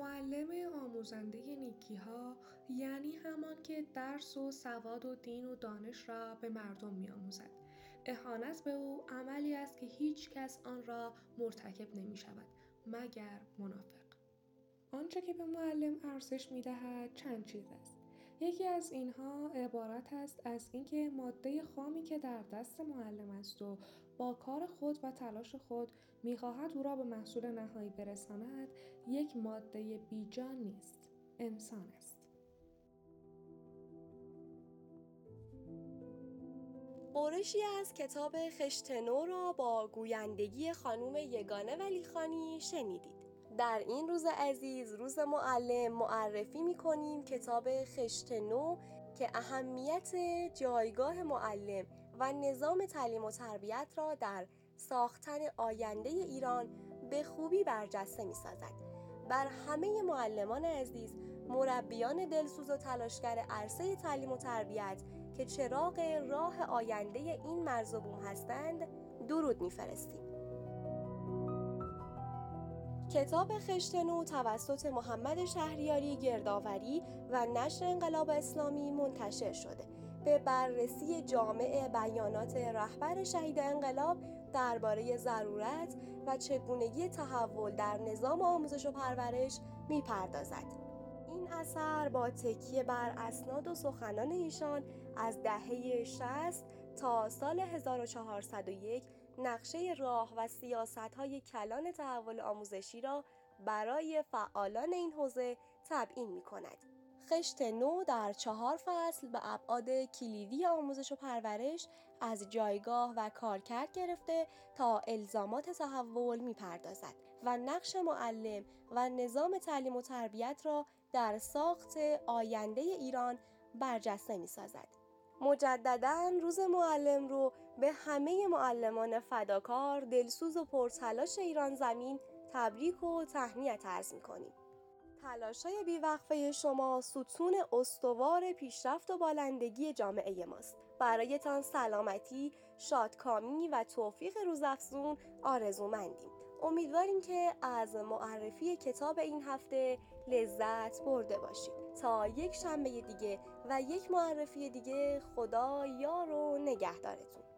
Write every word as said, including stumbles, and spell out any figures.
معلم آموزنده نیکی‌ها یعنی همان که درس و سواد و دین و دانش را به مردم می‌آموزد. اهانت به او عملی است که هیچ کس آن را مرتکب نمی‌شود مگر منافق. آنچه که به معلم ارزش می‌دهد چند چیز است. یکی از اینها عبارت است از اینکه ماده خامی که در دست معلم است و با کار خود و تلاش خود می‌خواهد او را به محصول نهایی برساند، یک ماده بیجان نیست، انسان است. غرشی از کتاب خشت نو را با گویندگی خانم یگانه ولیخانی شنیدید. در این روز عزیز، روز معلم، معرفی می‌کنیم کتاب خشت نو که اهمیت جایگاه معلم و نظام تعلیم و تربیت را در ساختن آینده ایران به خوبی برجسته می‌سازد. بر همه معلمان عزیز، مربیان دلسوز و تلاشگر عرصه تعلیم و تربیت که چراغ راه آینده این مرز و بوم هستند، درود می‌فرستیم. کتاب خشت نو توسط محمد شهریاری گردآوری و نشر انقلاب اسلامی منتشر شده. به بررسی جامع بیانات رهبر شهید انقلاب درباره ضرورت و چگونگی تحول در نظام آموزش و پرورش می‌پردازد. این اثر با تکیه بر اسناد و سخنان ایشان از دهه شصت تا سال هزار و چهارصد و یک نقشه راه و سیاست‌های کلان تحول آموزشی را برای فعالان این حوزه تبیین می‌کند. خشت نو در چهار فصل به ابعاد کلیدی آموزش و پرورش از جایگاه و کارکرد گرفته تا الزامات تحول می‌پردازد و نقش معلم و نظام تعلیم و تربیت را در ساخت آینده ایران برجسته می‌سازد. مجدداً روز معلم رو به همه معلمان فداکار، دلسوز و پرتلاش ایران زمین تبریک و تهنیت عرض می‌کنیم. تلاش‌های بی‌وقفه شما ستون استوار پیشرفت و بالندگی جامعه ماست. برایتان سلامتی، شادکامی و توفیق روزافزون آرزومندیم. امیدواریم که از معرفی کتاب این هفته لذت برده باشید. تا یک شنبه دیگه و یک معرفی دیگه، خدا یار و نگهدارتون.